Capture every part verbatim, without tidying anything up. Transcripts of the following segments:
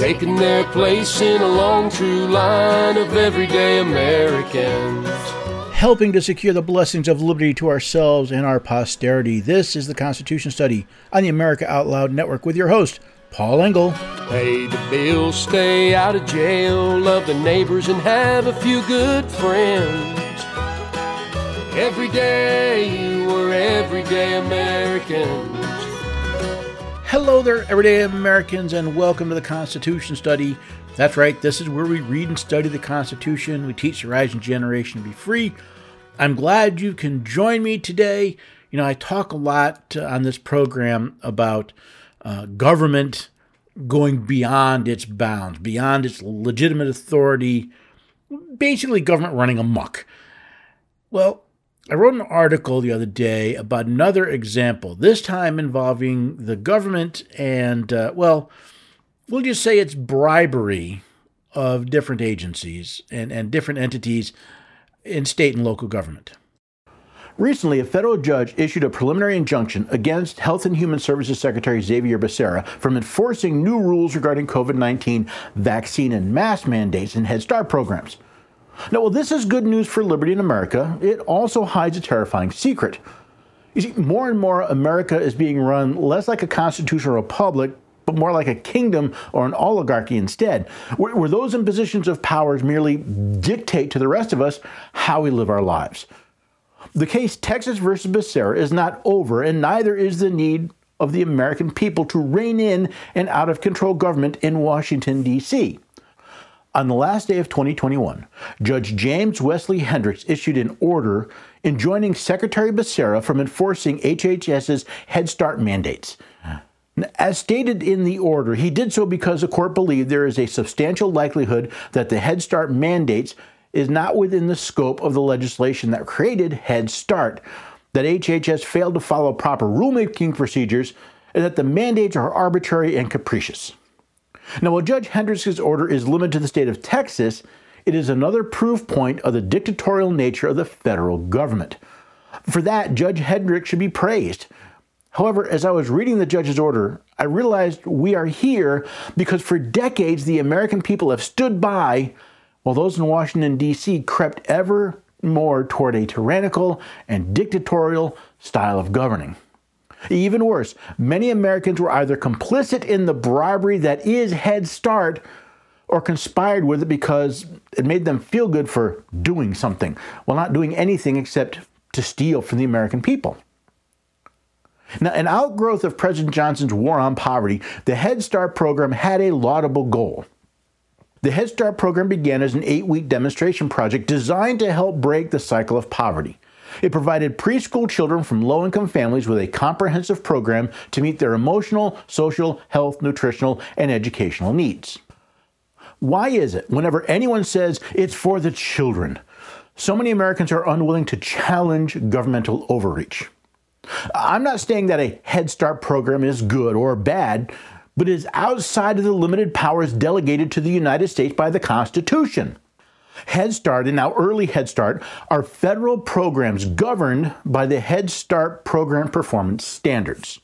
taking their place in a long, true line of everyday Americans. Helping to secure the blessings of liberty to ourselves and our posterity. This is the Constitution Study on the America Out Loud Network with your host, Paul Engel. Pay the bills, stay out of jail, love the neighbors, and have a few good friends. Every day you were everyday Americans. Hello there, everyday Americans, and welcome to the Constitution Study. That's right, this is where we read and study the Constitution. We teach the rising generation to be free. I'm glad you can join me today. You know, I talk a lot uh, on this program about uh, government going beyond its bounds, beyond its legitimate authority, basically government running amok. Well, I wrote an article the other day about another example, this time involving the government and, uh, well, we'll just say it's bribery of different agencies and, and different entities in state and local government. Recently, a federal judge issued a preliminary injunction against Health and Human Services Secretary Xavier Becerra from enforcing new rules regarding COVID nineteen vaccine and mask mandates in Head Start programs. Now, while this is good news for liberty in America, it also hides a terrifying secret. You see, more and more America is being run less like a constitutional republic, but more like a kingdom or an oligarchy instead, where, where those in positions of power merely dictate to the rest of us how we live our lives. The case Texas versus Becerra is not over, and neither is the need of the American people to rein in an out-of-control government in Washington, D C On the last day of twenty twenty-one, Judge James Wesley Hendricks issued an order enjoining Secretary Becerra from enforcing H H S's Head Start mandates. As stated in the order, he did so because the court believed there is a substantial likelihood that the Head Start mandates is not within the scope of the legislation that created Head Start, that H H S failed to follow proper rulemaking procedures, and that the mandates are arbitrary and capricious. Now, while Judge Hendricks' order is limited to the state of Texas, it is another proof point of the dictatorial nature of the federal government. For that, Judge Hendricks should be praised. However, as I was reading the judge's order, I realized we are here because for decades the American people have stood by while those in Washington, D C crept ever more toward a tyrannical and dictatorial style of governing. Even worse, many Americans were either complicit in the bribery that is Head Start or conspired with it because it made them feel good for doing something, while not doing anything except to steal from the American people. Now, an outgrowth of President Johnson's war on poverty, the Head Start program had a laudable goal. The Head Start program began as an eight-week demonstration project designed to help break the cycle of poverty. It provided preschool children from low-income families with a comprehensive program to meet their emotional, social, health, nutritional, and educational needs. Why is it, whenever anyone says it's for the children, so many Americans are unwilling to challenge governmental overreach? I'm not saying that a Head Start program is good or bad, but it is outside of the limited powers delegated to the United States by the Constitution. Head Start and now Early Head Start are federal programs governed by the Head Start Program Performance Standards.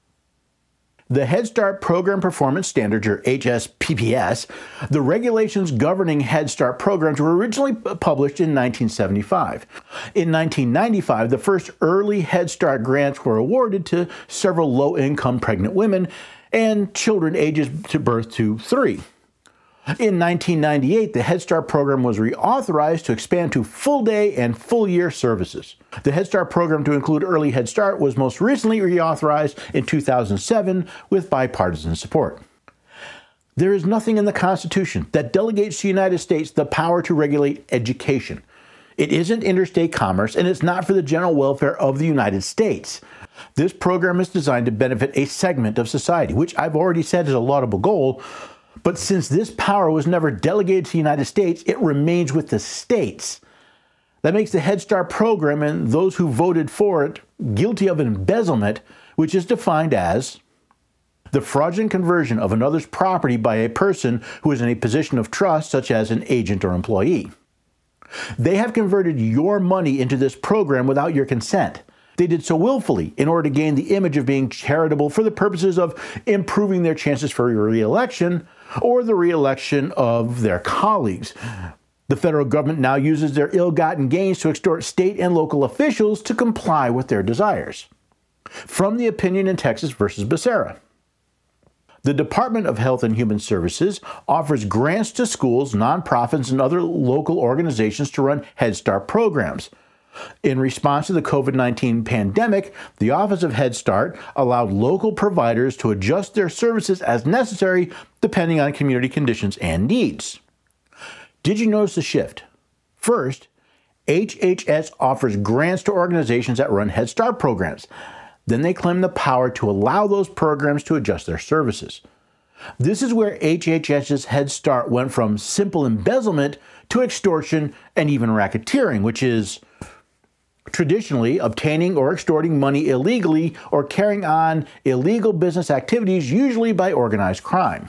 The Head Start Program Performance Standards, or H S P P S, the regulations governing Head Start programs were originally published in nineteen seventy-five. In nineteen ninety-five, the first early Head Start grants were awarded to several low-income pregnant women and children ages to birth to three. In nineteen ninety-eight, the Head Start program was reauthorized to expand to full-day and full-year services. The Head Start program to include Early Head Start was most recently reauthorized in two thousand seven with bipartisan support. There is nothing in the Constitution that delegates to the United States the power to regulate education. It isn't interstate commerce, and it's not for the general welfare of the United States. This program is designed to benefit a segment of society, which I've already said is a laudable goal. But since this power was never delegated to the United States, it remains with the states. That makes the Head Start program and those who voted for it guilty of embezzlement, which is defined as the fraudulent conversion of another's property by a person who is in a position of trust, such as an agent or employee. They have converted your money into this program without your consent. They did so willfully in order to gain the image of being charitable for the purposes of improving their chances for re-election, or the re-election of their colleagues. The federal government now uses their ill-gotten gains to extort state and local officials to comply with their desires. From the opinion in Texas versus Becerra. The Department of Health and Human Services offers grants to schools, nonprofits, and other local organizations to run Head Start programs. In response to the COVID nineteen pandemic, the Office of Head Start allowed local providers to adjust their services as necessary depending on community conditions and needs. Did you notice the shift? First, H H S offers grants to organizations that run Head Start programs. Then they claim the power to allow those programs to adjust their services. This is where H H S's Head Start went from simple embezzlement to extortion and even racketeering, which is traditionally obtaining or extorting money illegally or carrying on illegal business activities, usually by organized crime.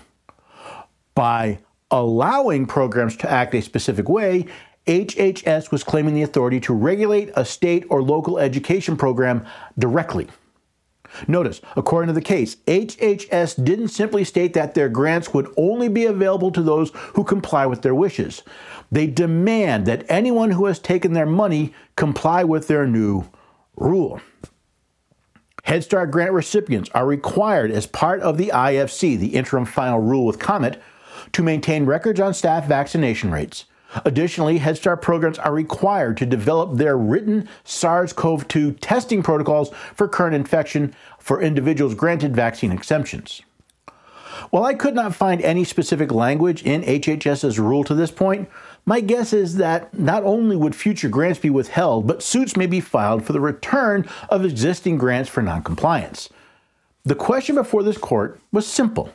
By allowing programs to act a specific way, H H S was claiming the authority to regulate a state or local education program directly. Notice, according to the case, H H S didn't simply state that their grants would only be available to those who comply with their wishes. They demand that anyone who has taken their money comply with their new rule. Head Start grant recipients are required as part of the I F C, the interim final rule with comment, to maintain records on staff vaccination rates. Additionally, Head Start programs are required to develop their written SARS CoV two testing protocols for current infection for individuals granted vaccine exemptions. While I could not find any specific language in H H S's rule to this point, my guess is that not only would future grants be withheld, but suits may be filed for the return of existing grants for noncompliance. The question before this court was simple.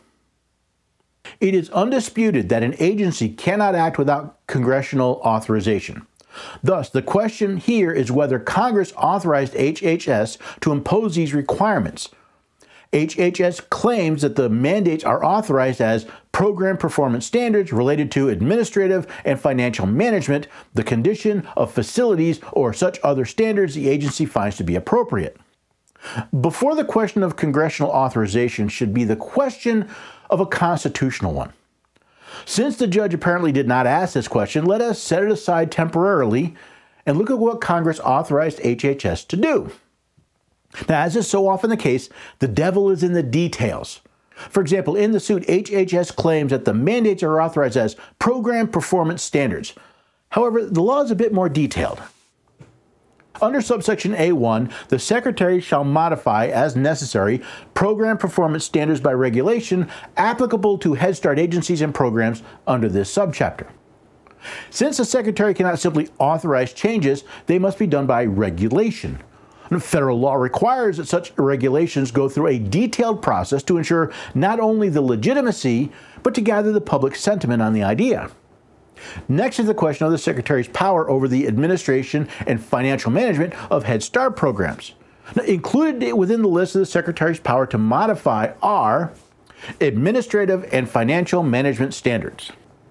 It is undisputed that an agency cannot act without congressional authorization. Thus, the question here is whether Congress authorized H H S to impose these requirements. H H S claims that the mandates are authorized as program performance standards related to administrative and financial management, the condition of facilities, or such other standards the agency finds to be appropriate. Before the question of congressional authorization should be the question of a constitutional one. Since the judge apparently did not ask this question, let us set it aside temporarily and look at what Congress authorized H H S to do. Now, as is so often the case, the devil is in the details. For example, in the suit, H H S claims that the mandates are authorized as program performance standards. However, the law is a bit more detailed. Under subsection A one, the Secretary shall modify, as necessary, program performance standards by regulation applicable to Head Start agencies and programs under this subchapter. Since the Secretary cannot simply authorize changes, they must be done by regulation. Federal law requires that such regulations go through a detailed process to ensure not only the legitimacy, but to gather the public sentiment on the idea. Next is the question of the Secretary's power over the administration and financial management of Head Start programs. Now, included within the list of the Secretary's power to modify are administrative and financial management standards.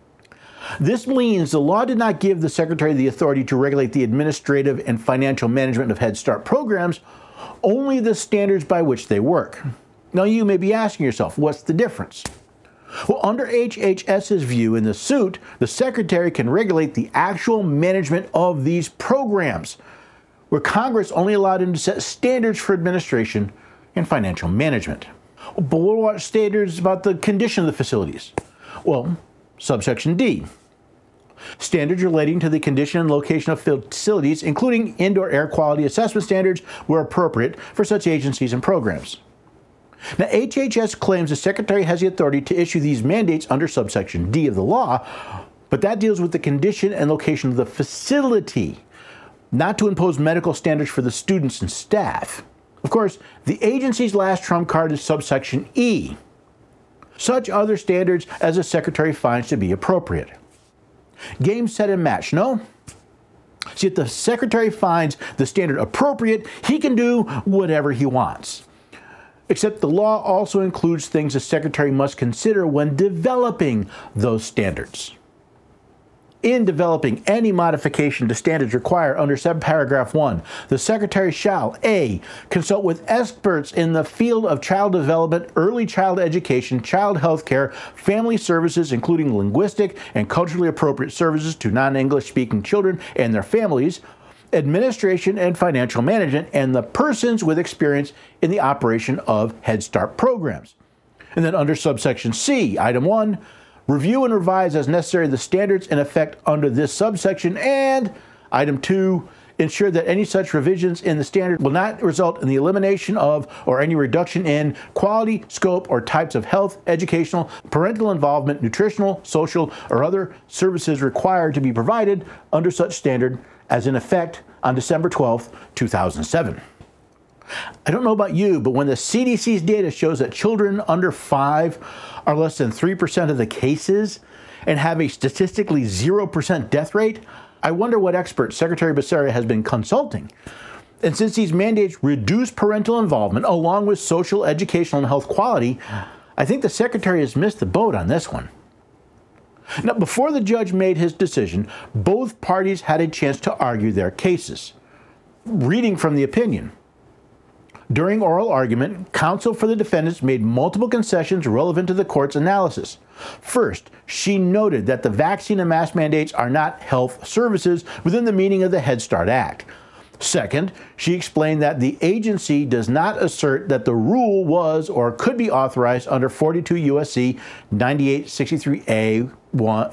This means the law did not give the Secretary the authority to regulate the administrative and financial management of Head Start programs, only the standards by which they work. Now, you may be asking yourself, what's the difference? Well, under H H S's view in the suit, the Secretary can regulate the actual management of these programs, where Congress only allowed him to set standards for administration and financial management. But what about standards about the condition of the facilities? Well, subsection D. Standards relating to the condition and location of facilities, including indoor air quality assessment standards, were appropriate for such agencies and programs. Now, H H S claims the Secretary has the authority to issue these mandates under subsection D of the law, but that deals with the condition and location of the facility, not to impose medical standards for the students and staff. Of course, the agency's last trump card is subsection E. Such other standards as the Secretary finds to be appropriate. Game, set, and match, no? See, if the Secretary finds the standard appropriate, he can do whatever he wants. Except the law also includes things the Secretary must consider when developing those standards. In developing any modification to standards required under subparagraph one, the Secretary shall A. consult with experts in the field of child development, early child education, child health care, family services, including linguistic and culturally appropriate services to non-English speaking children and their families, administration and financial management, and the persons with experience in the operation of Head Start programs. And then under subsection C, item one, review and revise as necessary the standards in effect under this subsection, and item two, ensure that any such revisions in the standard will not result in the elimination of or any reduction in quality, scope, or types of health, educational, parental involvement, nutritional, social, or other services required to be provided under such standard as in effect on December twelfth, two thousand seven. I don't know about you, but when the C D C's data shows that children under five are less than three percent of the cases and have a statistically zero percent death rate, I wonder what experts Secretary Becerra has been consulting. And since these mandates reduce parental involvement along with social, educational, and health quality, I think the Secretary has missed the boat on this one. Now, before the judge made his decision, both parties had a chance to argue their cases. Reading from the opinion. During oral argument, counsel for the defendants made multiple concessions relevant to the court's analysis. First, she noted that the vaccine and mask mandates are not health services within the meaning of the Head Start Act. Second, she explained that the agency does not assert that the rule was or could be authorized under forty-two U S C ninety-eight sixty-three A one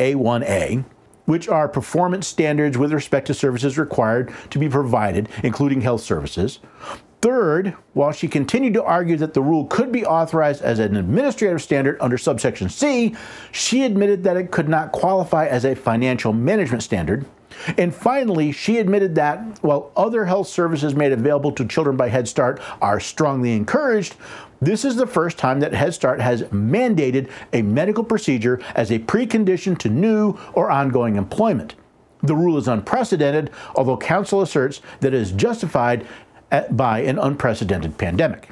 A, which are performance standards with respect to services required to be provided, including health services. Third, while she continued to argue that the rule could be authorized as an administrative standard under subsection C, she admitted that it could not qualify as a financial management standard. And finally, she admitted that while other health services made available to children by Head Start are strongly encouraged, this is the first time that Head Start has mandated a medical procedure as a precondition to new or ongoing employment. The rule is unprecedented, although counsel asserts that it is justified by an unprecedented pandemic.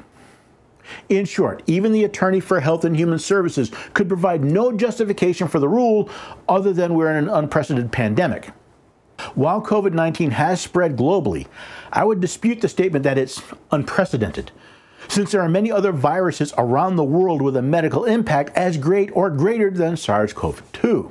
In short, even the Attorney for Health and Human Services could provide no justification for the rule other than we're in an unprecedented pandemic. While COVID nineteen has spread globally, I would dispute the statement that it's unprecedented, since there are many other viruses around the world with a medical impact as great or greater than SARS CoV two.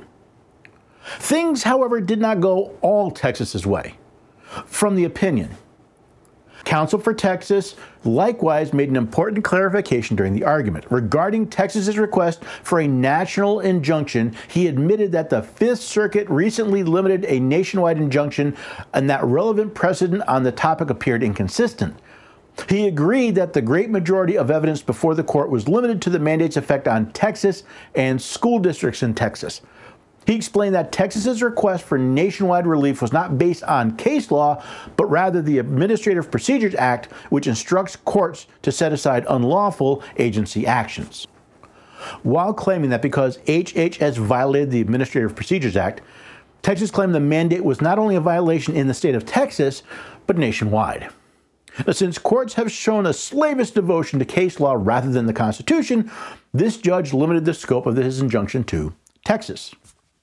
Things, however, did not go all Texas's way. From the opinion, counsel for Texas likewise made an important clarification during the argument. Regarding Texas's request for a national injunction, he admitted that the Fifth Circuit recently limited a nationwide injunction and that relevant precedent on the topic appeared inconsistent. He agreed that the great majority of evidence before the court was limited to the mandate's effect on Texas and school districts in Texas. He explained that Texas's request for nationwide relief was not based on case law, but rather the Administrative Procedures Act, which instructs courts to set aside unlawful agency actions. While claiming that because H H S violated the Administrative Procedures Act, Texas claimed the mandate was not only a violation in the state of Texas, but nationwide. Now, since courts have shown a slavish devotion to case law rather than the Constitution, this judge limited the scope of his injunction to Texas.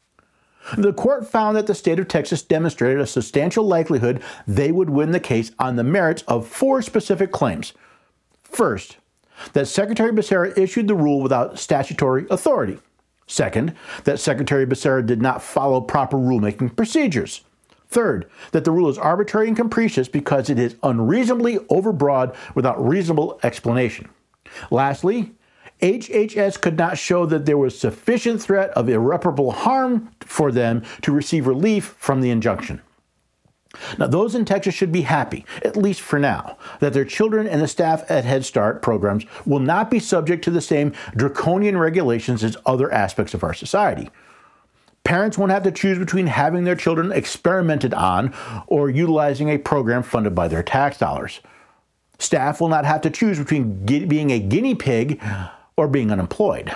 The court found that the state of Texas demonstrated a substantial likelihood they would win the case on the merits of four specific claims. First, that Secretary Becerra issued the rule without statutory authority. Second, that Secretary Becerra did not follow proper rulemaking procedures. Third, that the rule is arbitrary and capricious because it is unreasonably overbroad without reasonable explanation. Lastly, H H S could not show that there was sufficient threat of irreparable harm for them to receive relief from the injunction. Now, those in Texas should be happy, at least for now, that their children and the staff at Head Start programs will not be subject to the same draconian regulations as other aspects of our society. Parents won't have to choose between having their children experimented on or utilizing a program funded by their tax dollars. Staff will not have to choose between being a guinea pig or being unemployed.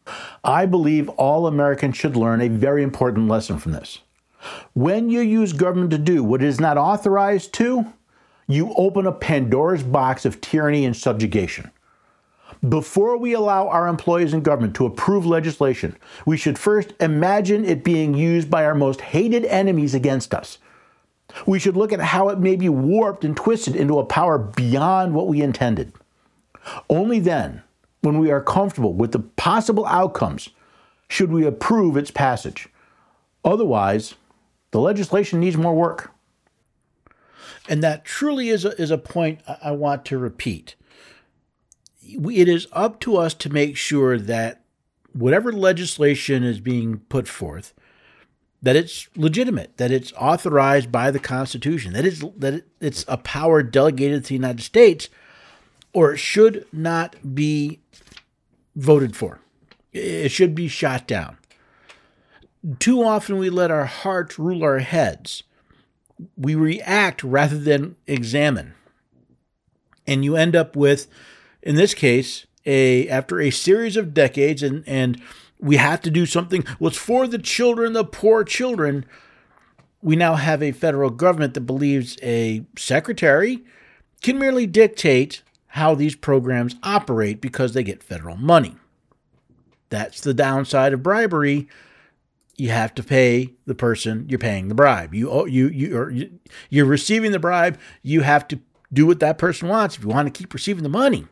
I believe all Americans should learn a very important lesson from this. When you use government to do what it is not authorized to, you open a Pandora's box of tyranny and subjugation. Before we allow our employees in government to approve legislation, we should first imagine it being used by our most hated enemies against us. We should look at how it may be warped and twisted into a power beyond what we intended. Only then, when we are comfortable with the possible outcomes, should we approve its passage. Otherwise, the legislation needs more work. And that truly is a, is a point I want to repeat. It is up to us to make sure that whatever legislation is being put forth, that it's legitimate, that it's authorized by the Constitution, that it's, that it's a power delegated to the United States, or it should not be voted for. It should be shot down. Too often we let our hearts rule our heads. We react rather than examine. And you end up with, in this case, a after a series of decades, and, and we have to do something. Well, it's for the children, the poor children. We now have a federal government that believes a secretary can merely dictate how these programs operate because they get federal money. That's the downside of bribery. You have to pay the person you're paying the bribe. You you you are you're receiving the bribe. You have to do what that person wants if you want to keep receiving the money.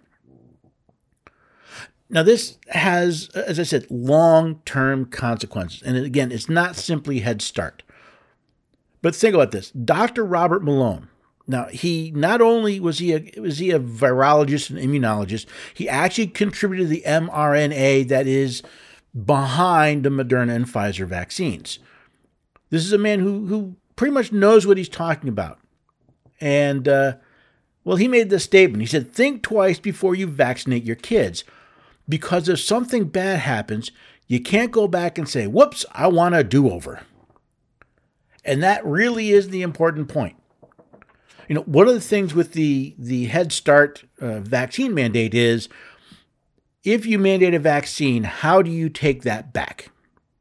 Now, this has, as I said, long-term consequences. And again, it's not simply Head Start. But think about this. Doctor Robert Malone. Now, he not only was he a was he a virologist and immunologist, he actually contributed to the mRNA that is behind the Moderna and Pfizer vaccines. This is a man who who pretty much knows what he's talking about. And, uh, well, he made this statement. He said, think twice before you vaccinate your kids. Because if something bad happens, you can't go back and say, whoops, I want a do-over. And that really is the important point. You know, one of the things with the, the Head Start uh, vaccine mandate is, if you mandate a vaccine, how do you take that back?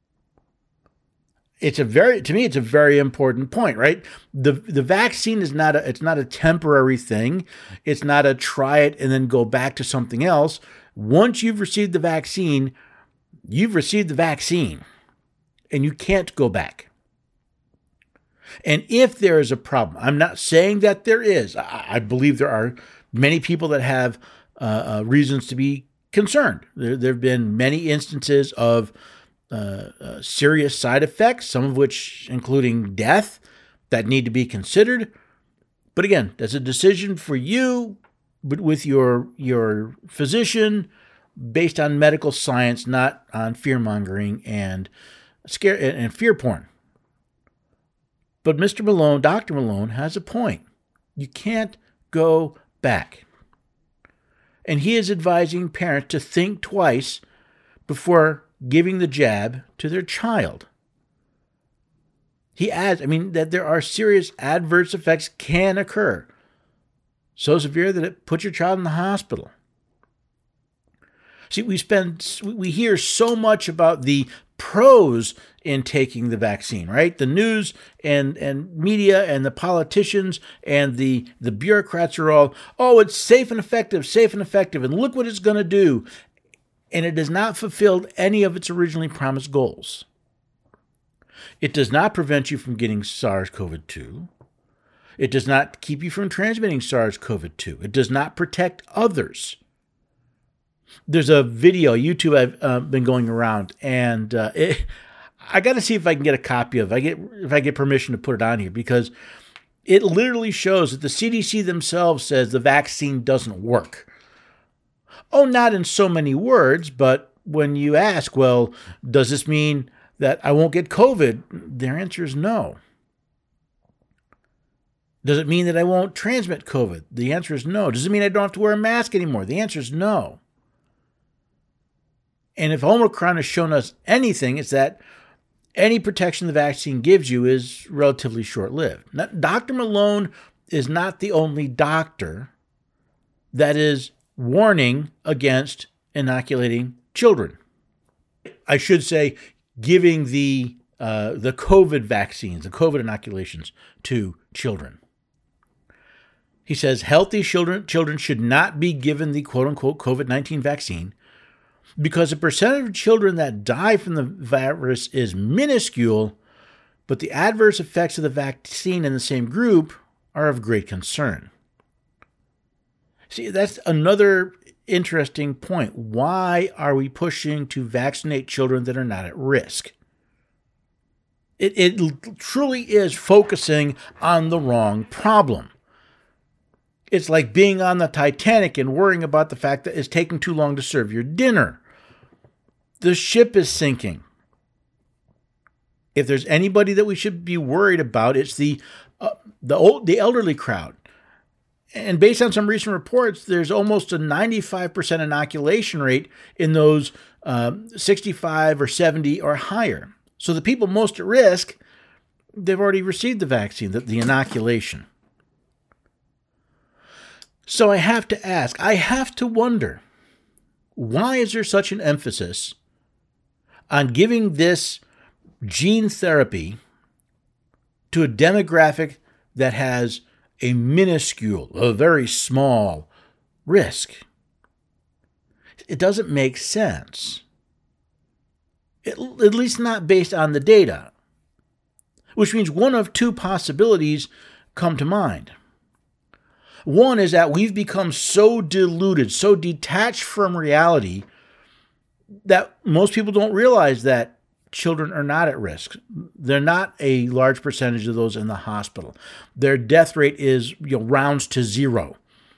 It's a very, to me, it's a very important point, right? The the vaccine is not a, it's not a temporary thing. It's not a try it and then go back to something else. Once you've received the vaccine, you've received the vaccine, and you can't go back. And if there is a problem, I'm not saying that there is. I, I believe there are many people that have uh, uh, reasons to be concerned. There, there have been many instances of uh, uh, serious side effects, some of which including death, that need to be considered. But again, that's a decision for you, but with your your physician, based on medical science, not on fear-mongering and scare and fear porn. But Mister Malone, Doctor Malone, has a point. You can't go back. And he is advising parents to think twice before giving the jab to their child. He adds, I mean, that there are serious adverse effects can occur. So severe that it puts your child in the hospital. See, we spend, we hear so much about the pros in taking the vaccine, right? The news and, and media and the politicians and the, the bureaucrats are all, oh, it's safe and effective, safe and effective, and look what it's going to do. And it has not fulfilled any of its originally promised goals. It does not prevent you from getting SARS-C o V two. It does not keep you from transmitting SARS-C o V two. It does not protect others. There's a video, YouTube, I've uh, been going around, and uh, it, I got to see if I can get a copy of it. I get if I get permission to put it on here, because it literally shows that the C D C themselves says the vaccine doesn't work. Oh, not in so many words, but when you ask, well, does this mean that I won't get COVID? Their answer is no. Does it mean that I won't transmit COVID? The answer is no. Does it mean I don't have to wear a mask anymore? The answer is no. And if Omicron has shown us anything, it's that any protection the vaccine gives you is relatively short-lived. Now, Doctor Malone is not the only doctor that is warning against inoculating children. I should say, giving the uh, the COVID vaccines, the COVID inoculations to children. He says healthy children, children should not be given the quote-unquote COVID nineteen vaccine because the percentage of children that die from the virus is minuscule, but the adverse effects of the vaccine in the same group are of great concern. See, that's another interesting point. Why are we pushing to vaccinate children that are not at risk? It, it truly is focusing on the wrong problem. It's like being on the Titanic and worrying about the fact that it's taking too long to serve your dinner. The ship is sinking. If there's anybody that we should be worried about, it's the uh, the old, the elderly crowd. And based on some recent reports, there's almost a ninety-five percent inoculation rate in those uh, sixty-five or seventy or higher. So the people most at risk, they've already received the vaccine, the, the inoculation. So I have to ask, I have to wonder, why is there such an emphasis on giving this gene therapy to a demographic that has a minuscule, a very small risk? It doesn't make sense. It, at least not based on the data, which means one of two possibilities come to mind. One is that we've become so deluded, so detached from reality that most people don't realize that children are not at risk. They're not a large percentage of those in the hospital. Their death rate is, you know, rounds to zero.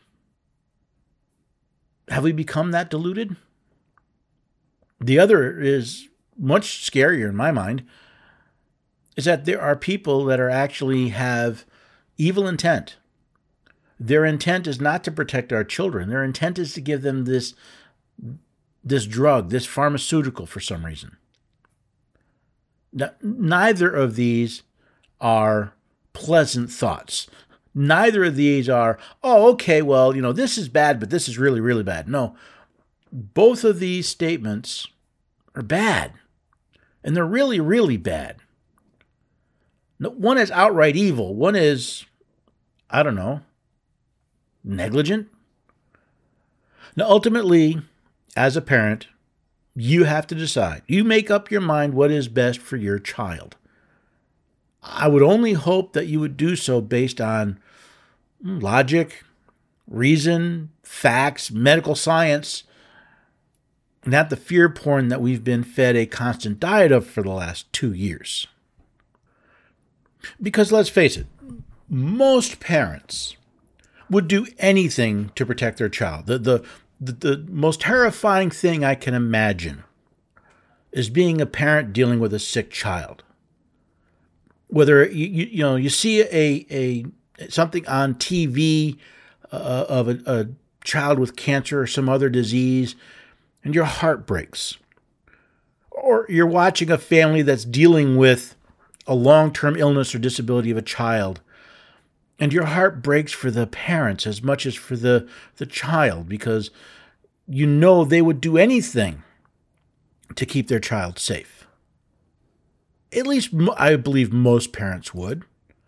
Have we become that deluded? The other is much scarier in my mind, is that there are people that are actually have evil intent. Their intent is not to protect our children. Their intent is to give them this, this drug, this pharmaceutical for some reason. Now, neither of these are pleasant thoughts. Neither of these are, oh, okay, well, you know, this is bad, but this is really, really bad. No, both of these statements are bad. And they're really, really bad. One is outright evil. One is, I don't know, negligent. Now, ultimately, as a parent, you have to decide. You make up your mind what is best for your child. I would only hope that you would do so based on logic, reason, facts, medical science, not the fear porn that we've been fed a constant diet of for the last two years. Because let's face it, most parents would do anything to protect their child. The, the, the, the most terrifying thing I can imagine is being a parent dealing with a sick child. Whether you, you, you know, you see a, a something on T V uh, of a, a child with cancer or some other disease, and your heart breaks. Or you're watching a family that's dealing with a long-term illness or disability of a child, and your heart breaks for the parents as much as for the, the child, because you know they would do anything to keep their child safe. At least I believe most parents would.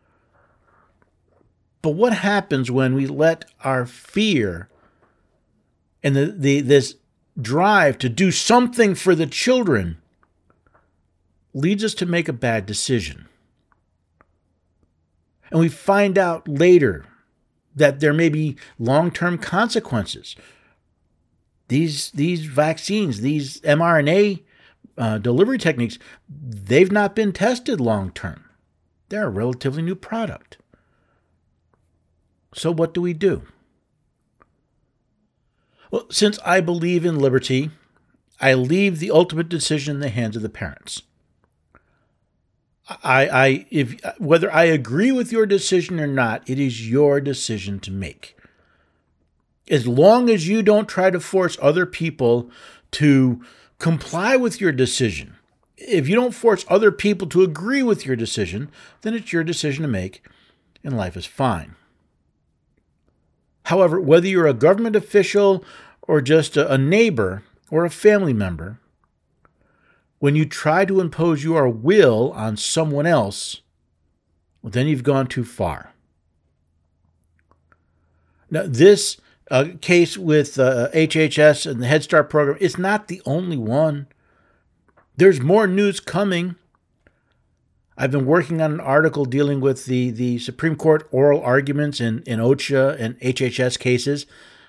But what happens when we let our fear and the, the this drive to do something for the children leads us to make a bad decision? And we find out later that there may be long-term consequences. These, these vaccines, these mRNA uh, delivery techniques, they've not been tested long-term. They're a relatively new product. So what do we do? Well, since I believe in liberty, I leave the ultimate decision in the hands of the parents. I, I, if whether I agree with your decision or not, it is your decision to make. As long as you don't try to force other people to comply with your decision, if you don't force other people to agree with your decision, then it's your decision to make, and life is fine. However, whether you're a government official or just a neighbor or a family member, when you try to impose your will on someone else, well, then you've gone too far. Now, this uh, case with uh, H H S and the Head Start program is not the only one. There's more news coming. I've been working on an article dealing with the, the Supreme Court oral arguments in, in OSHA and H H S cases.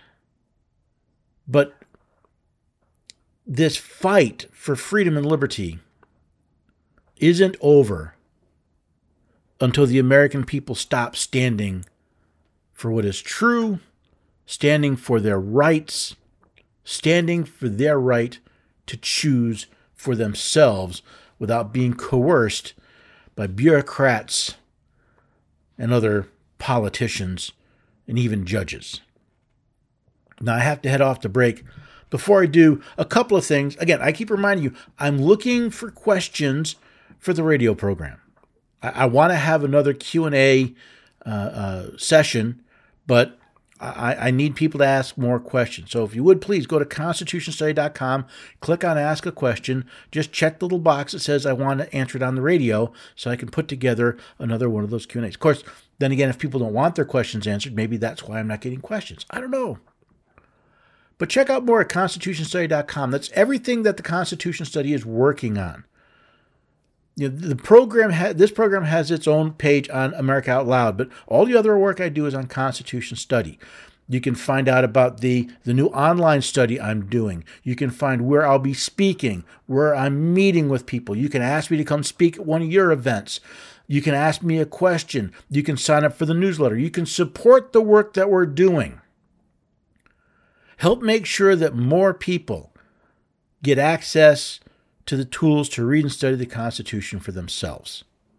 But this fight for freedom and liberty isn't over until the American people stop standing for what is true, standing for their rights, standing for their right to choose for themselves without being coerced by bureaucrats and other politicians and even judges. Now, I have to head off to break. Before I do, a couple of things. Again, I keep reminding you, I'm looking for questions for the radio program. I, I want to have another Q and A uh, uh, session, but I, I need people to ask more questions. So if you would, please go to constitution study dot com, click on Ask a Question. Just check the little box that says I want to answer it on the radio so I can put together another one of those Q and A's. Of course, then again, if people don't want their questions answered, maybe that's why I'm not getting questions. I don't know. But check out more at constitution study dot com. That's everything that the Constitution Study is working on. You know, the program ha- this program has its own page on America Out Loud, but all the other work I do is on Constitution Study. You can find out about the, the new online study I'm doing. You can find where I'll be speaking, where I'm meeting with people. You can ask me to come speak at one of your events. You can ask me a question. You can sign up for the newsletter. You can support the work that we're doing. Help make sure that more people get access to the tools to read and study the Constitution for themselves.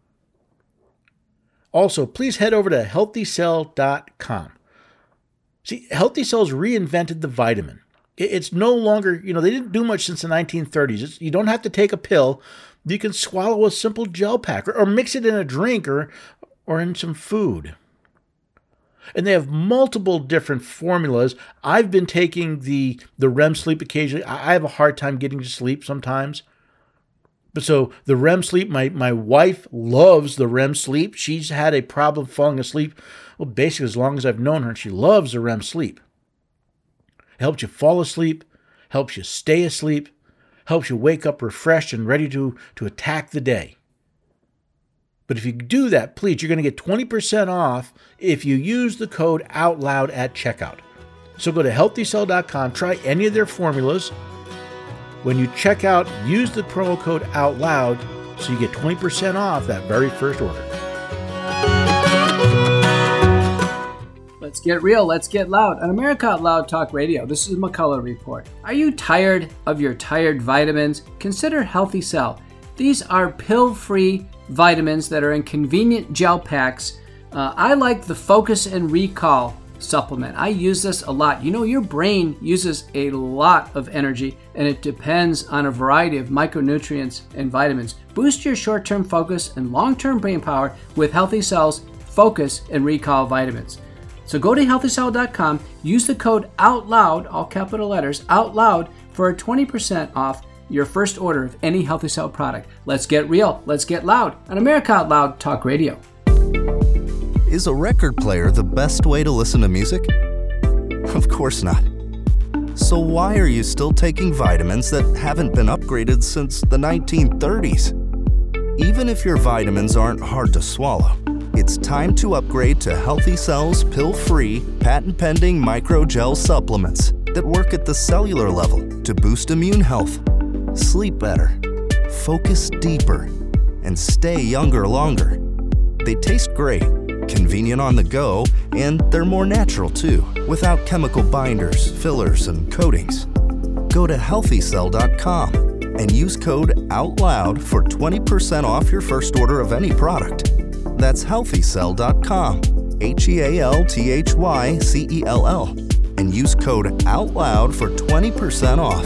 Also, please head over to healthy cell dot com. See, Healthy Cells reinvented the vitamin. It's no longer, you know, they didn't do much since the nineteen thirties. It's, you don't have to take a pill. You can swallow a simple gel pack or, or mix it in a drink or, or in some food. And they have multiple different formulas. I've been taking the, the R E M sleep occasionally. I have a hard time getting to sleep sometimes. But so the R E M sleep, my, my wife loves the R E M sleep. She's had a problem falling asleep, well, basically as long as I've known her, and she loves the R E M sleep. It helps you fall asleep, helps you stay asleep, helps you wake up refreshed and ready to, to attack the day. But if you do that, please, you're going to get twenty percent off if you use the code OUTLOUD at checkout. So go to healthy cell dot com, try any of their formulas. When you check out, use the promo code OUTLOUD so you get twenty percent off that very first order. Let's get real, let's get loud. On America Out Loud Talk Radio, this is McCullough Report. Are you tired of your tired vitamins? Consider Healthy Cell. These are pill-free vitamins that are in convenient gel packs. Uh, I like the Focus and Recall supplement. I use this a lot. You know, your brain uses a lot of energy, and it depends on a variety of micronutrients and vitamins. Boost your short-term focus and long-term brain power with Healthy Cell's Focus and Recall vitamins. So go to healthy cell dot com, use the code OUTLOUD, all capital letters, OUTLOUD, for a twenty percent off your first order of any Healthy Cell product. Let's get real, let's get loud on America Out Loud Talk Radio. Is a record player the best way to listen to music? Of course not. So why are you still taking vitamins that haven't been upgraded since the nineteen thirties? Even if your vitamins aren't hard to swallow, it's time to upgrade to Healthy Cell's pill-free, patent-pending microgel supplements that work at the cellular level to boost immune health, sleep better, focus deeper, and stay younger longer. They taste great, convenient on the go, and they're more natural too, without chemical binders, fillers, and coatings. Go to healthy cell dot com and use code OUTLOUD for twenty percent off your first order of any product. That's healthy cell dot com, H E A L T H Y C E L L, and use code OUTLOUD for twenty percent off.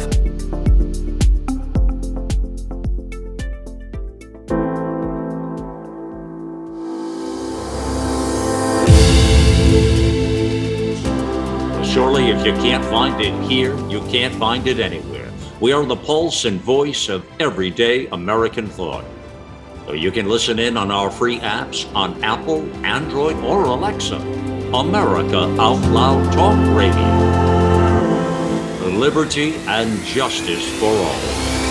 Surely if you can't find it here, you can't find it anywhere. We are the pulse and voice of everyday American thought. So you can listen in on our free apps on Apple, Android, or Alexa. America Out Loud Talk Radio. Liberty and justice for all.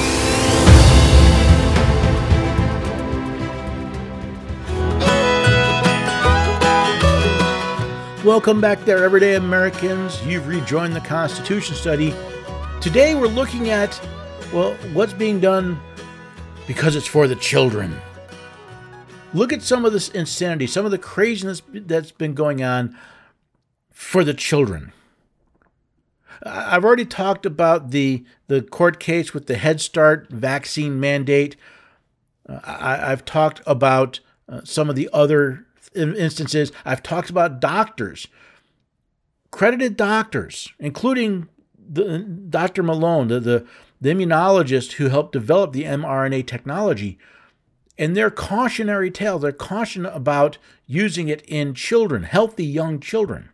Welcome back there, everyday Americans. You've rejoined the Constitution Study. Today we're looking at, well, what's being done because it's for the children. Look at some of this insanity, some of the craziness that's been going on for the children. I've already talked about the, the court case with the Head Start vaccine mandate. Uh, I, I've talked about uh, some of the other instances. I've talked about doctors, credited doctors, including the, Doctor Malone, the, the, the immunologist who helped develop the mRNA technology, and their cautionary tale, their caution about using it in children, healthy young children.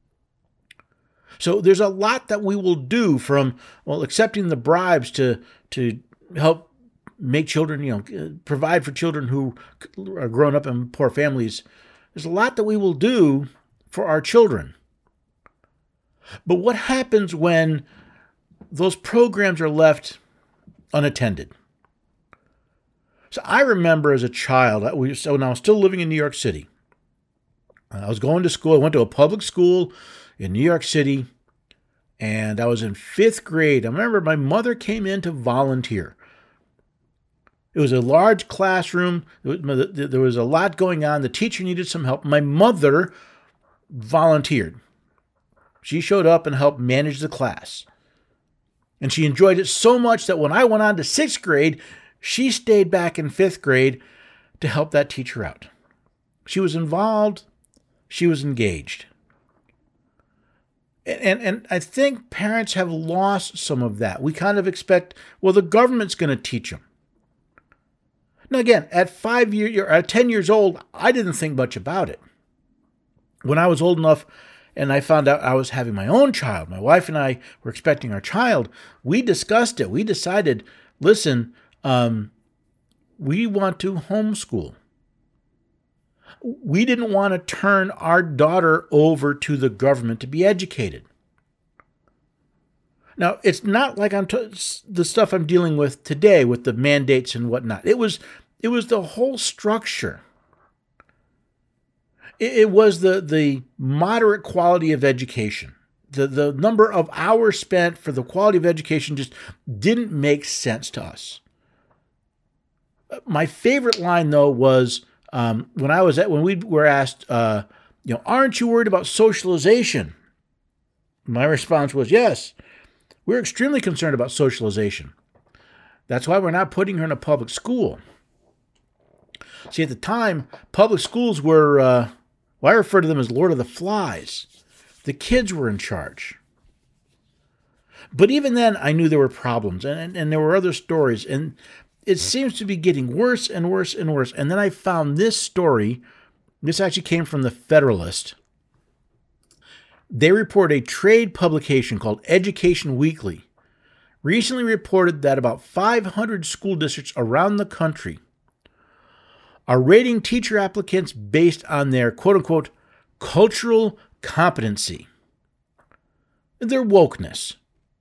So there's a lot that we will do, from, well, accepting the bribes to to help make children, you know, provide for children who are grown up in poor families. There's a lot that we will do for our children. But what happens when those programs are left unattended? So I remember as a child, so when I was still living in New York City, I was going to school. I went to a public school in New York City, and I was in fifth grade. I remember my mother came in to volunteer. It was a large classroom. There was a lot going on. The teacher needed some help. My mother volunteered. She showed up and helped manage the class. And she enjoyed it so much that when I went on to sixth grade, she stayed back in fifth grade to help that teacher out. She was involved. She was engaged. And, and I think parents have lost some of that. We kind of expect, well, the government's going to teach them. Now, again, at five years or at ten years old, I didn't think much about it. When I was old enough and I found out I was having my own child, my wife and I were expecting our child, we discussed it. We decided, listen, um, we want to homeschool. We didn't want to turn our daughter over to the government to be educated. Now, it's not like I'm t- the stuff I'm dealing with today with the mandates and whatnot. It was it was the whole structure. It, it was the, the moderate quality of education. The, the number of hours spent for the quality of education just didn't make sense to us. My favorite line, though, was um, when I was at when we were asked, uh, you know, aren't you worried about socialization? My response was, yes. We're extremely concerned about socialization. That's why we're not putting her in a public school. See, at the time, public schools were, uh, well, I refer to them as Lord of the Flies. The kids were in charge. But even then, I knew there were problems, and, and, and there were other stories, and it seems to be getting worse and worse and worse. And then I found this story. This actually came from the Federalist. They report a trade publication called Education Weekly recently reported that about five hundred school districts around the country are rating teacher applicants based on their quote-unquote cultural competency, their wokeness.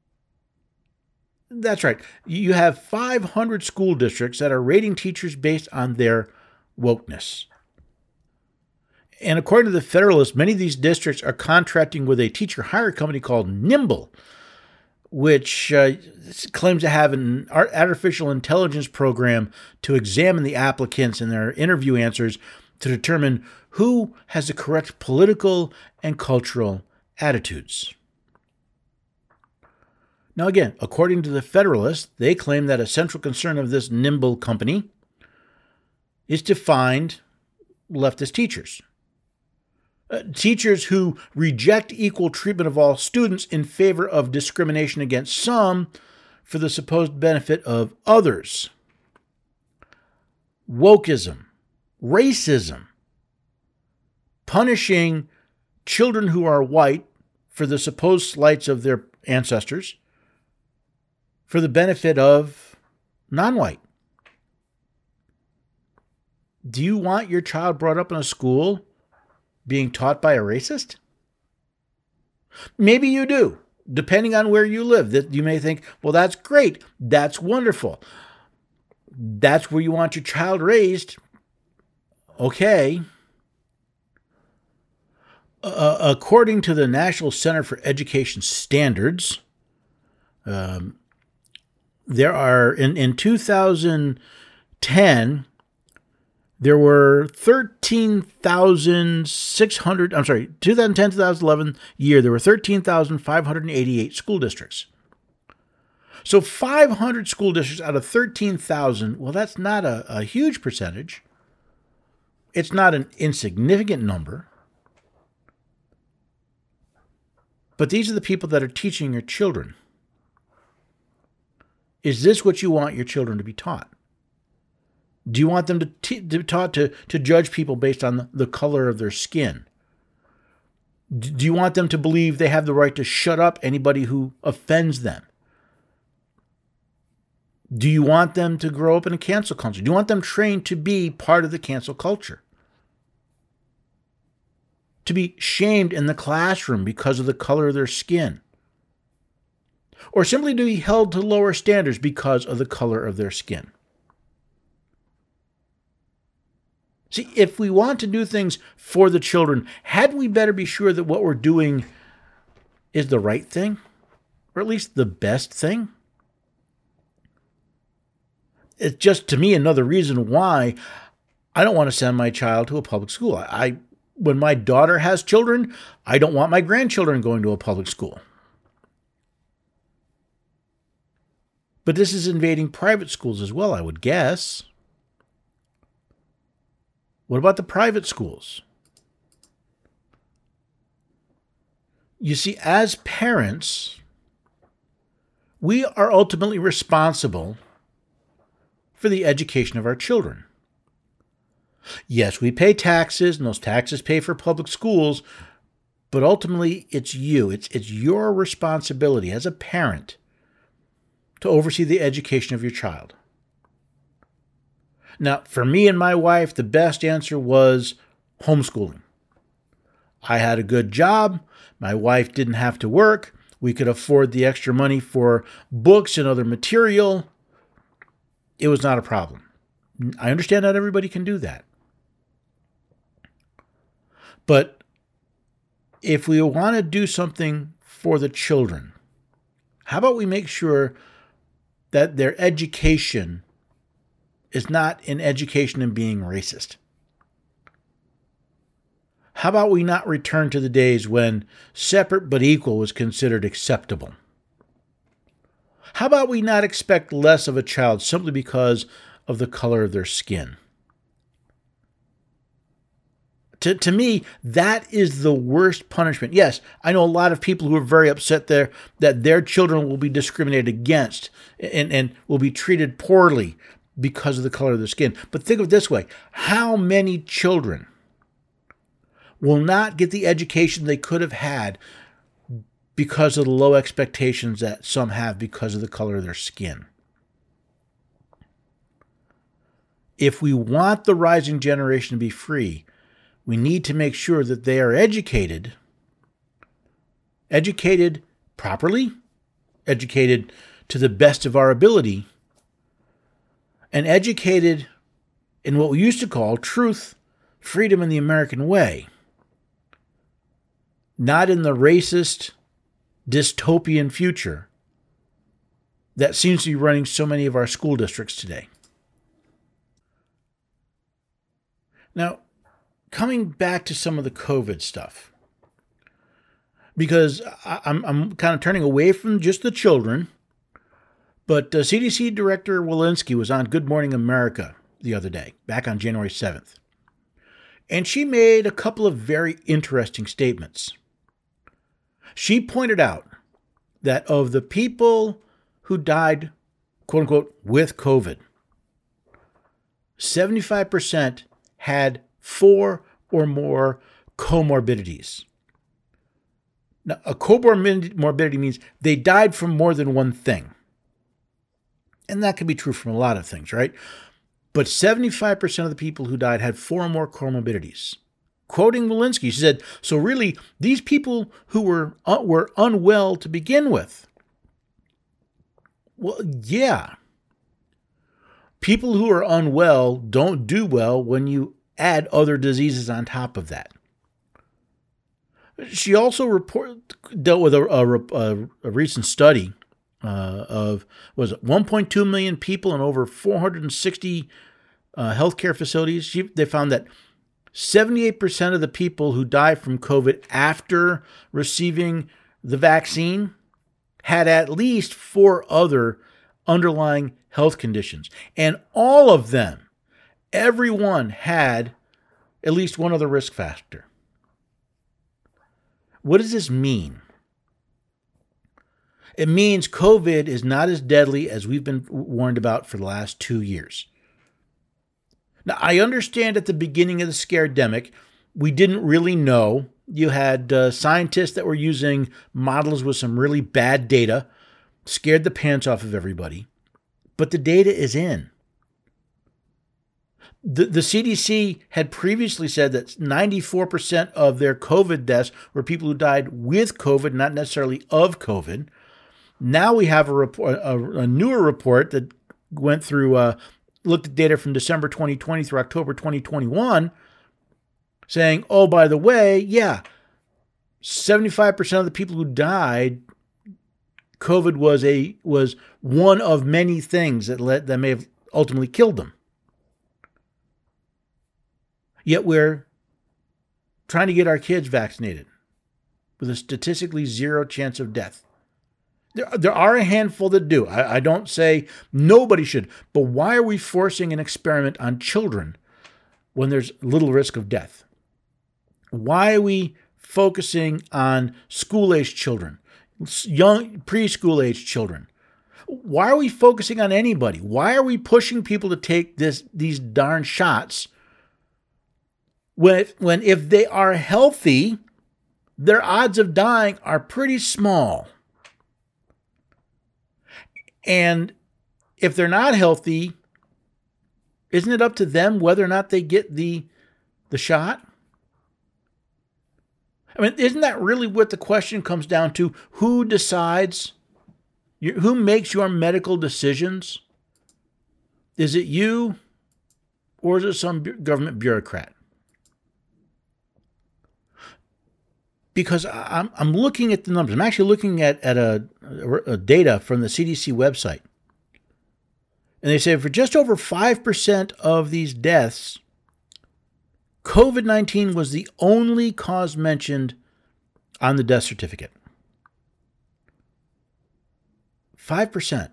That's right. You have five hundred school districts that are rating teachers based on their wokeness. And according to the Federalist, many of these districts are contracting with a teacher hire company called Nimble, which uh, claims to have an artificial intelligence program to examine the applicants and their interview answers to determine who has the correct political and cultural attitudes. Now again, according to the Federalist, they claim that a central concern of this Nimble company is to find leftist teachers. Uh, teachers who reject equal treatment of all students in favor of discrimination against some for the supposed benefit of others. Wokeism, racism, punishing children who are white for the supposed slights of their ancestors for the benefit of non-white. Do you want your child brought up in a school being taught by a racist? Maybe you do, depending on where you live. That you may think, well, that's great. That's wonderful. That's where you want your child raised. Okay. Uh, according to the National Center for Education Standards, um, there are, in, in two thousand ten, there were thirteen thousand six hundred, I'm sorry, twenty ten to twenty eleven year, there were thirteen thousand five hundred eighty-eight school districts. So five hundred school districts out of thirteen thousand, well, that's not a, a huge percentage. It's not an insignificant number. But these are the people that are teaching your children. Is this what you want your children to be taught? Do you want them to, te- to be taught to, to judge people based on the, the color of their skin? D- do you want them to believe they have the right to shut up anybody who offends them? Do you want them to grow up in a cancel culture? Do you want them trained to be part of the cancel culture? To be shamed in the classroom because of the color of their skin? Or simply to be held to lower standards because of the color of their skin? See, if we want to do things for the children, hadn't we better be sure that what we're doing is the right thing? Or at least the best thing? It's just, to me, another reason why I don't want to send my child to a public school. I, when my daughter has children, I don't want my grandchildren going to a public school. But this is invading private schools as well, I would guess. What about the private schools? You see, as parents, we are ultimately responsible for the education of our children. Yes, we pay taxes, and those taxes pay for public schools, but ultimately it's you. It's, it's your responsibility as a parent to oversee the education of your child. Now, for me and my wife, the best answer was homeschooling. I had a good job. My wife didn't have to work. We could afford the extra money for books and other material. It was not a problem. I understand not everybody can do that. But if we want to do something for the children, how about we make sure that their education is not an education in being racist? How about we not return to the days when separate but equal was considered acceptable? How about we not expect less of a child simply because of the color of their skin? To, to me, that is the worst punishment. Yes, I know a lot of people who are very upset there that their children will be discriminated against and, and will be treated poorly because of the color of their skin. But think of it this way. How many children will not get the education they could have had because of the low expectations that some have because of the color of their skin? If we want the rising generation to be free, we need to make sure that they are educated, educated properly, educated to the best of our ability, and educated in what we used to call truth, freedom, and the American way. Not in the racist, dystopian future that seems to be running so many of our school districts today. Now, coming back to some of the COVID stuff, because I'm, I'm kind of turning away from just the children, but uh, C D C Director Walensky was on Good Morning America the other day, back on January seventh, and she made a couple of very interesting statements. She pointed out that of the people who died, quote unquote, with COVID, seventy-five percent had four or more comorbidities. Now, a comorbidity means they died from more than one thing. And that can be true from a lot of things, right? But seventy-five percent of the people who died had four or more comorbidities. quoting Walensky, she said, so really, these people who were uh, were unwell to begin with. Well, yeah. People who are unwell don't do well when you add other diseases on top of that. She also report, dealt with a, a, a recent study uh, of, was it one point two million people in over four hundred sixty uh, healthcare facilities. She, they found that seventy-eight percent of the people who die from COVID after receiving the vaccine had at least four other underlying health conditions. And all of them, everyone had at least one other risk factor. What does this mean? It means COVID is not as deadly as we've been warned about for the last two years. Now, I understand at the beginning of the scaredemic, we didn't really know. You had uh, scientists that were using models with some really bad data, scared the pants off of everybody. But the data is in. The, the C D C had previously said that ninety-four percent of their COVID deaths were people who died with COVID, not necessarily of COVID. Now we have a, report, a, a newer report that went through, uh, looked at data from December twenty twenty through October twenty twenty-one, saying, oh, by the way, yeah, seventy-five percent of the people who died, COVID was a was one of many things that led that may have ultimately killed them. Yet we're trying to get our kids vaccinated with a statistically zero chance of death. There, there are a handful that do. I, I don't say nobody should, but why are we forcing an experiment on children when there's little risk of death? Why are we focusing on school-aged children, young preschool-aged children? Why are we focusing on anybody? Why are we pushing people to take this these darn shots when, when if they are healthy, their odds of dying are pretty small? And if they're not healthy, isn't it up to them whether or not they get the, the shot? I mean, isn't that really what the question comes down to? Who decides? Who makes your medical decisions? Is it you or is it some government bureaucrat? Because I'm I'm looking at the numbers. I'm actually looking at, at a, a data from the C D C website. And they say for just over five percent of these deaths, COVID nineteen was the only cause mentioned on the death certificate. five percent.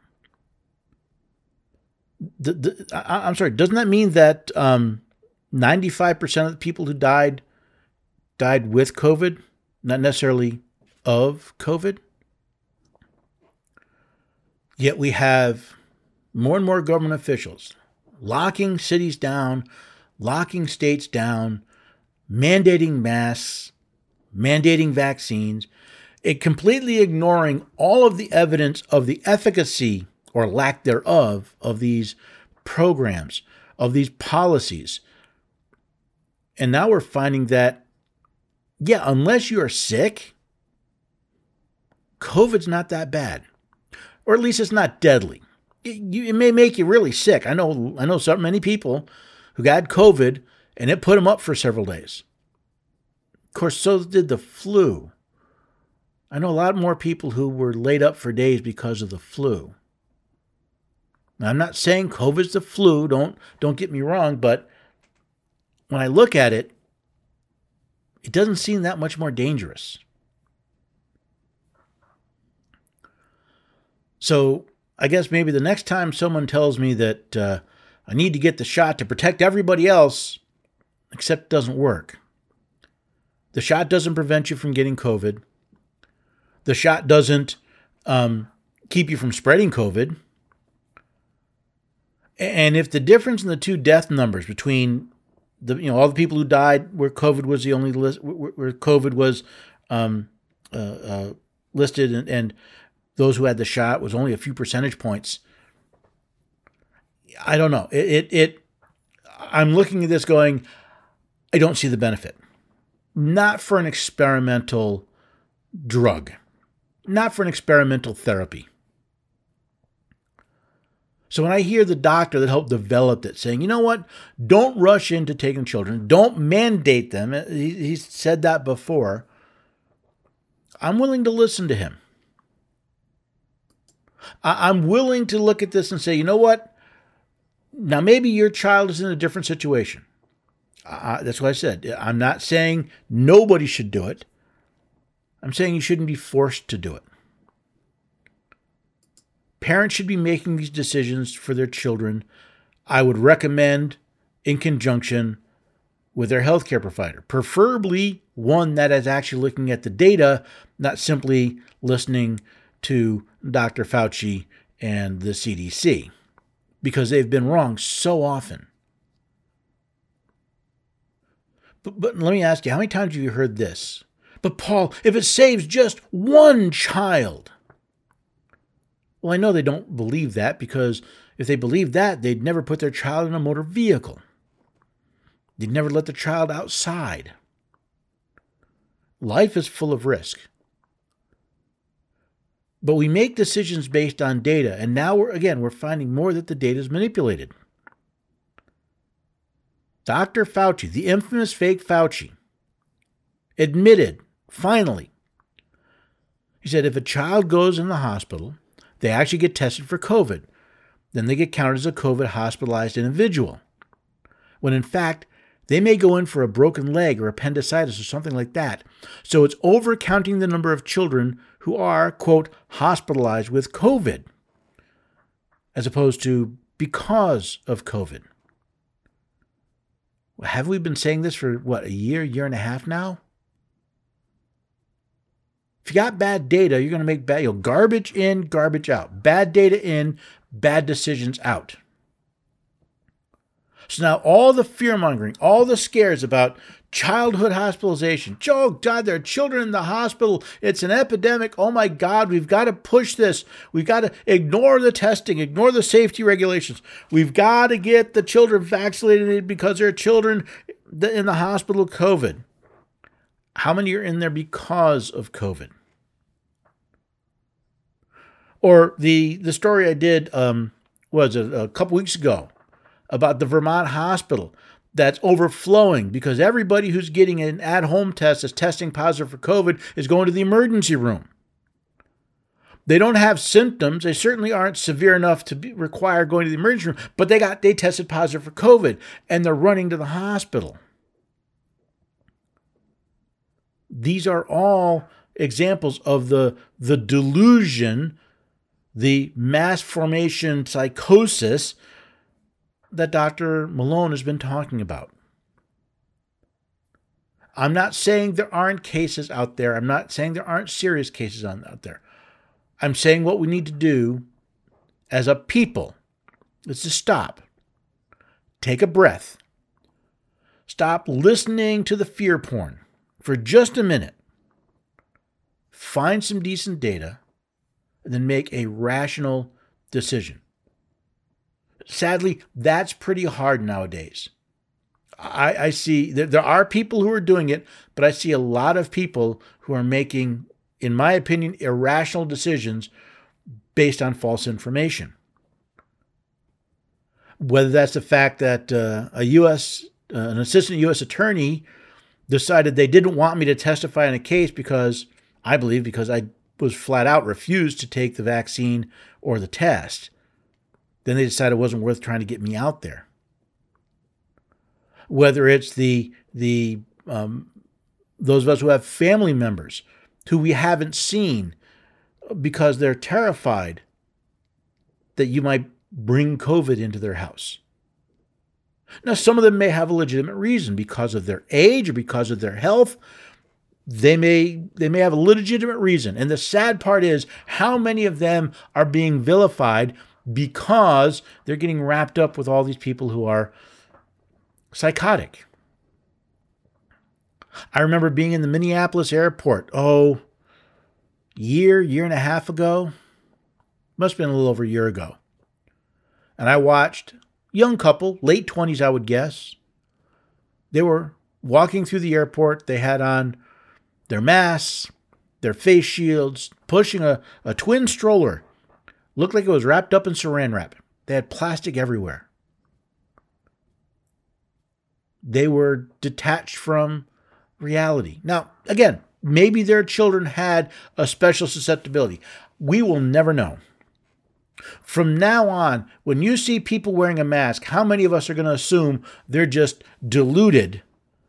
The, the, I, I'm sorry, doesn't that mean that um, ninety-five percent of the people who died died with COVID, not necessarily of COVID? Yet we have more and more government officials locking cities down, locking states down, mandating masks, mandating vaccines, it completely ignoring all of the evidence of the efficacy or lack thereof of these programs, of these policies. And now we're finding that, yeah, unless you are sick, COVID's not that bad. Or at least it's not deadly. It, you, it may make you really sick. I know I know so many people who got COVID and it put them up for several days. Of course, so did the flu. I know a lot more people who were laid up for days because of the flu. Now, I'm not saying COVID's the flu, don't, don't get me wrong, but when I look at it, it doesn't seem that much more dangerous. So I guess maybe the next time someone tells me that uh, I need to get the shot to protect everybody else, except it doesn't work. The shot doesn't prevent you from getting COVID. The shot doesn't um, keep you from spreading COVID. And if the difference in the two death numbers between the you know all the people who died where COVID was the only list where COVID was um, uh, uh, listed and, and those who had the shot was only a few percentage points, I don't know. It, it it I'm looking at this going, I don't see the benefit. Not for an experimental drug. Not for an experimental therapy. So when I hear the doctor that helped develop it saying, you know what, don't rush into taking children, don't mandate them, he, he said that before, I'm willing to listen to him. I, I'm willing to look at this and say, you know what, now maybe your child is in a different situation. Uh, that's what I said. I'm not saying nobody should do it. I'm saying you shouldn't be forced to do it. Parents should be making these decisions for their children. I would recommend in conjunction with their healthcare provider, preferably one that is actually looking at the data, not simply listening to Doctor Fauci and the C D C, because they've been wrong so often. But, but let me ask you, how many times have you heard this? But Paul, if it saves just one child. Well, I know they don't believe that, because if they believed that, they'd never put their child in a motor vehicle. They'd never let the child outside. Life is full of risk. But we make decisions based on data, and now, we're, again, we're finding more that the data is manipulated. Doctor Fauci, the infamous fake Fauci, admitted, finally, he said if a child goes in the hospital, they actually get tested for COVID. Then they get counted as a COVID hospitalized individual. When in fact, they may go in for a broken leg or appendicitis or something like that. So it's overcounting the number of children who are, quote, hospitalized with COVID, as opposed to because of COVID. Well, have we been saying this for, what, a year, year and a half now? If you got bad data, you're going to make bad, you know, garbage in, garbage out. Bad data in, bad decisions out. So now all the fear-mongering, all the scares about childhood hospitalization. Oh, God, there are children in the hospital. It's an epidemic. Oh, my God, we've got to push this. We've got to ignore the testing, ignore the safety regulations. We've got to get the children vaccinated because there are children in the hospital with COVID. How many are in there because of COVID? Or the the story I did, um, was a, a couple weeks ago about the Vermont hospital that's overflowing because everybody who's getting an at-home test that's testing positive for COVID is going to the emergency room. They don't have symptoms. They certainly aren't severe enough to be, require going to the emergency room, but they got they tested positive for COVID, and they're running to the hospital. These are all examples of the, the delusion, the mass formation psychosis that Doctor Malone has been talking about. I'm not saying there aren't cases out there. I'm not saying there aren't serious cases out there. I'm saying what we need to do as a people is to stop, take a breath, stop listening to the fear porn for just a minute, find some decent data, and then make a rational decision. Sadly, that's pretty hard nowadays. I, I see that there are people who are doing it, but I see a lot of people who are making, in my opinion, irrational decisions based on false information. Whether that's the fact that uh, a U S, uh, an assistant U S attorney decided they didn't want me to testify in a case because, I believe, because I was flat out refused to take the vaccine or the test. Then they decided it wasn't worth trying to get me out there. Whether it's the the um, those of us who have family members who we haven't seen because they're terrified that you might bring COVID into their house. Now, some of them may have a legitimate reason because of their age or because of their health. They may they may have a legitimate reason. And the sad part is how many of them are being vilified because they're getting wrapped up with all these people who are psychotic. I remember being in the Minneapolis airport, oh, year, year and a half ago. Must have been a little over a year ago. And I watched a young couple, late twenties, I would guess. They were Walking through the airport, they had on their masks, their face shields, pushing a, a twin stroller. Looked like it was wrapped up in saran wrap. They had plastic everywhere. They were detached from reality. Now, again, maybe their children had a special susceptibility. We will never know. From now on, when you see people wearing a mask, how many of us are going to assume they're just deluded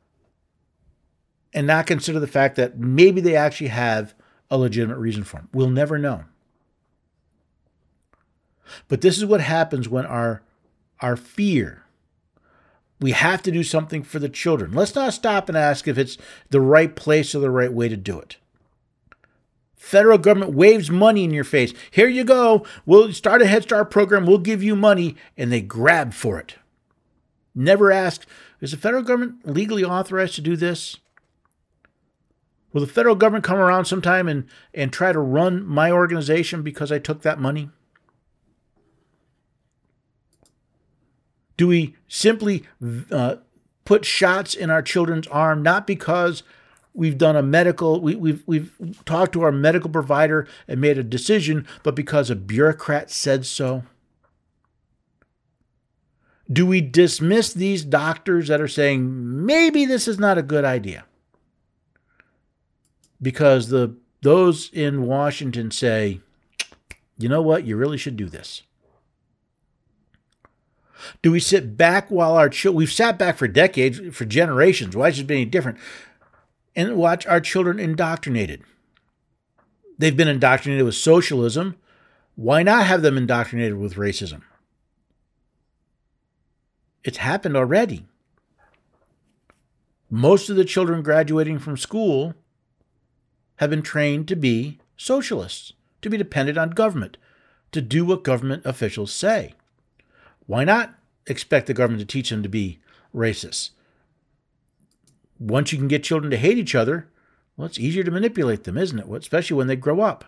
and not consider the fact that maybe they actually have a legitimate reason for them? We'll never know. But this is what happens when our, our fear, we have to do something for the children. Let's not stop and ask if it's the right place or the right way to do it. Federal government waves money in your face. Here you go. We'll start a Head Start program. We'll give you money. And they grab for it. Never ask, is the federal government legally authorized to do this? Will the federal government come around sometime and, and try to run my organization because I took that money? Do we simply uh, put shots in our children's arm, not because we've done a medical, we, we've we've talked to our medical provider and made a decision, but because a bureaucrat said so? Do we dismiss these doctors that are saying, maybe this is not a good idea? Because the those in Washington say, you know what, you really should do this. Do we sit back while our children, we've sat back for decades, for generations, why should it be any different, and watch our children indoctrinated? They've been indoctrinated with socialism. Why not have them indoctrinated with racism? It's happened already. Most of the children graduating from school have been trained to be socialists, to be dependent on government, to do what government officials say. Why not expect the government to teach them to be racist? Once you can get children to hate each other, well, it's easier to manipulate them, isn't it? Especially when they grow up.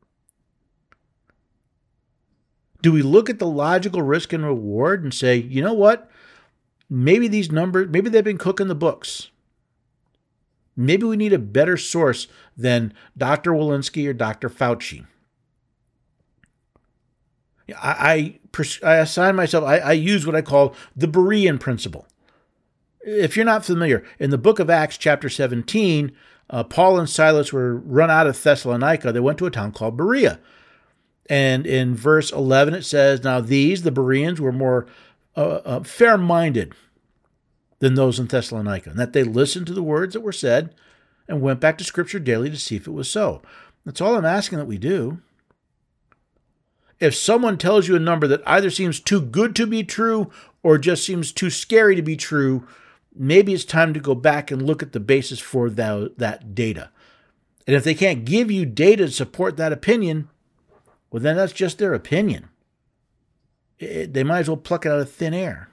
Do we look at the logical risk and reward and say, you know what? Maybe these numbers, maybe they've been cooking the books. Maybe we need a better source than Doctor Walensky or Doctor Fauci. I, I, I assign myself, I, I use what I call the Berean principle. If you're not familiar, in the book of Acts, chapter seventeen, uh, Paul and Silas were run out of Thessalonica. They went to a town called Berea. And in verse eleven, it says, now these, the Bereans, were more uh, uh, fair-minded than those in Thessalonica, and that they listened to the words that were said and went back to Scripture daily to see if it was so. That's all I'm asking that we do. If someone tells you a number that either seems too good to be true or just seems too scary to be true, maybe it's time to go back and look at the basis for that, that data. And if they can't give you data to support that opinion, well, then that's just their opinion. It, they might as well pluck it out of thin air.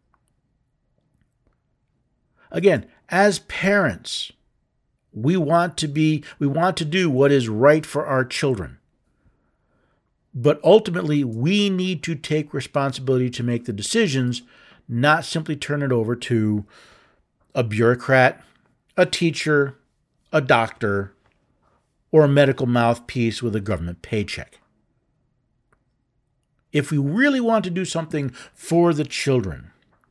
Again, as parents, we want to be, we want to do what is right for our children. But ultimately, we need to take responsibility to make the decisions, not simply turn it over to a bureaucrat, a teacher, a doctor, or a medical mouthpiece with a government paycheck. If we really want to do something for the children,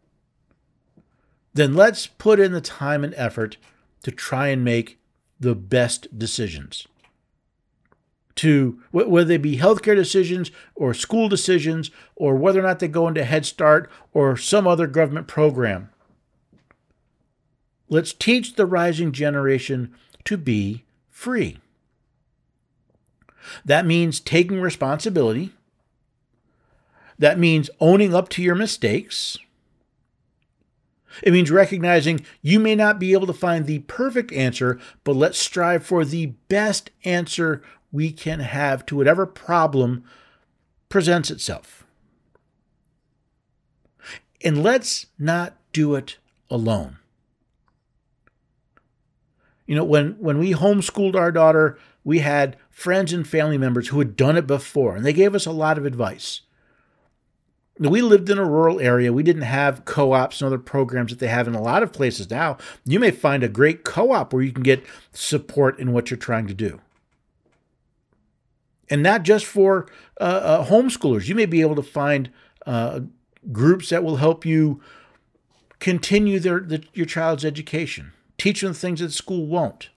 then let's put in the time and effort to try and make the best decisions. To whether they be healthcare decisions or school decisions or whether or not they go into Head Start or some other government program. Let's teach the rising generation to be free. That means taking responsibility. That means owning up to your mistakes. It means recognizing you may not be able to find the perfect answer, but let's strive for the best answer we can have to whatever problem presents itself. And let's not do it alone. You know, when, when we homeschooled our daughter, we had friends and family members who had done it before, and they gave us a lot of advice. We lived in a rural area. We didn't have co-ops and other programs that they have in a lot of places now. You may find a great co-op where you can get support in what you're trying to do. And not just for uh, uh, homeschoolers. You may be able to find uh, groups that will help you continue their, the, your child's education. Teach them things that school won't.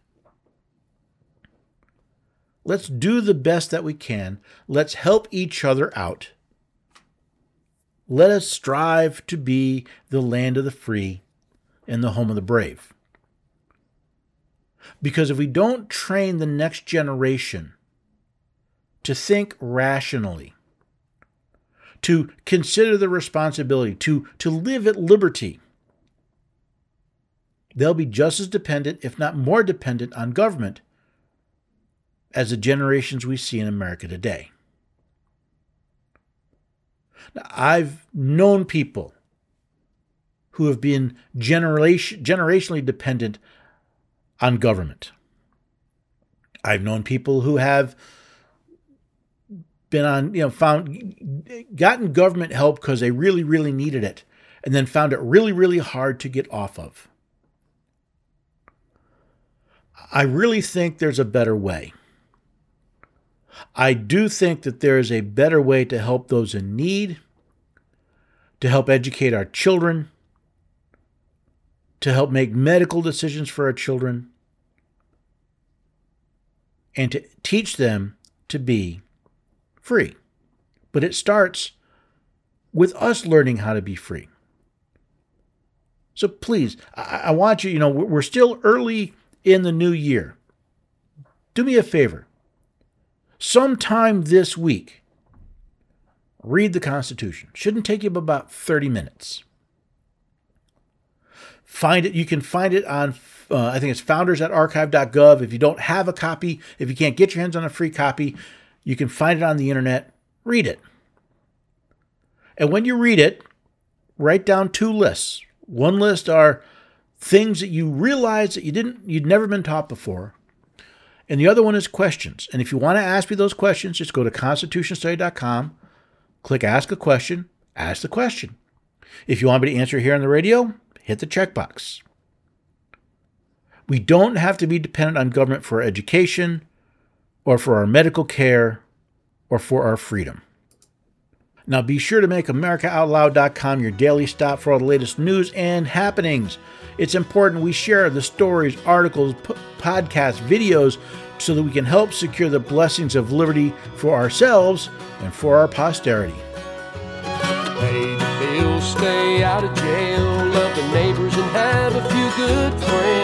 Let's do the best that we can. Let's help each other out. Let us strive to be the land of the free and the home of the brave. Because if we don't train the next generation to think rationally, to consider the responsibility, to, to live at liberty, they'll be just as dependent, if not more dependent, on government as the generations we see in America today. Now, I've known people who have been generation, generationally dependent on government. I've known people who have been on, you know, found, gotten government help because they really, really needed it, and then found it really, really hard to get off of. I really think there's a better way. I do think that there is a better way to help those in need, to help educate our children, to help make medical decisions for our children, and to teach them to be free. But it starts with us learning how to be free. So please, I, I want you, you know, we're still early in the new year. Do me a favor. Sometime this week, read the Constitution. Shouldn't take you about thirty minutes. Find it. You can find it on, uh, I think it's founders at archive dot gov. If you don't have a copy, if you can't get your hands on a free copy, you can find it on the internet. Read it. And when you read it, write down two lists. One list are things that you realize that you didn't, you'd never been taught before. And the other one is questions. And if you want to ask me those questions, just go to constitution study dot com, click Ask a Question, ask the question. If you want me to answer here on the radio, hit the checkbox. We don't have to be dependent on government for our education, or for our medical care, or for our freedom. Now be sure to make America Out Loud dot com your daily stop for all the latest news and happenings. It's important we share the stories, articles, p- podcasts, videos, so that we can help secure the blessings of liberty for ourselves and for our posterity. Pay the bills, stay out of jail, love the neighbors and have a few good friends.